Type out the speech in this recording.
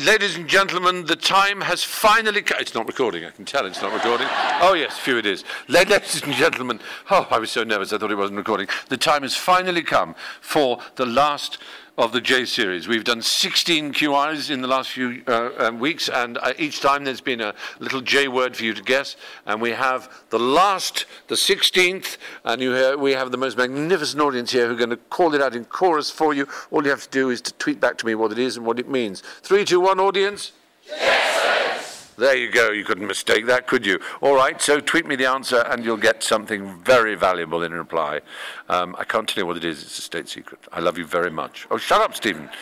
Ladies and gentlemen, the time has finally come. It's not recording, I can tell it's not recording. Oh yes, phew it is. Ladies and gentlemen, I was so nervous I thought it wasn't recording. The time has finally come for the last of the J series. We've done 16 QIs in the last few weeks, and each time there's been a little J word for you to guess, and we have the 16th, and we have the most magnificent audience here who are going to call it out in chorus for you. All you have to do is to tweet back to me what it is and what it means. 3, 2, 1, audience. There you go. You couldn't mistake that, could you? All right, so tweet me the answer and you'll get something very valuable in reply. I can't tell you what it is. It's a state secret. I love you very much. Oh, shut up, Stephen.